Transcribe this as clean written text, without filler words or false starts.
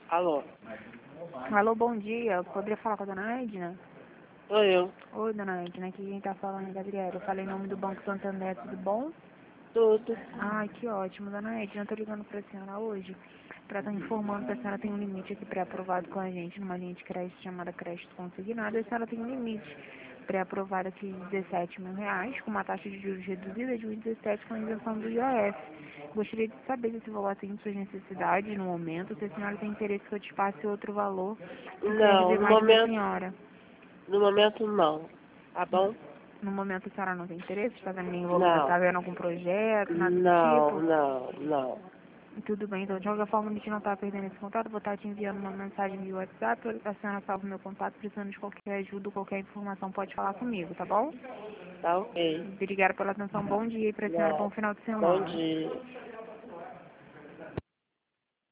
Alô? Alô, bom dia. Eu poderia falar com a dona Edna? Sou eu. Oi, dona Edna. Aqui quem tá falando é a Gabriela. Eu falei em nome do Banco Santander, tudo bom? Tudo. Ai, que ótimo, dona Edna. Eu tô ligando pra senhora hoje pra estar informando que a senhora tem um limite aqui pré-aprovado com a gente, numa linha de crédito chamada crédito consignado. A senhora tem um limite pré-aprovado aqui de R$ 17.000, com uma taxa de juros reduzida de 1,17 com a isenção do IOF. Gostaria de saber se esse valor atende suas necessidades no momento, se a senhora tem interesse que eu te passe outro valor que Não, serve mais pra senhora. no momento não. Tá bom? No momento a senhora não tem interesse? Tá Não. vendo algum projeto, nada do Não, tipo? não, não. Tudo bem, então de qualquer forma a gente não tá perdendo esse contato, vou estar te enviando uma mensagem via WhatsApp, a senhora salva o meu contato, precisando de qualquer ajuda, qualquer informação, pode falar comigo, tá bom? Tá ok. Obrigada pela atenção, bom dia e pra senhora, bom Não. final de Bom semana. dia.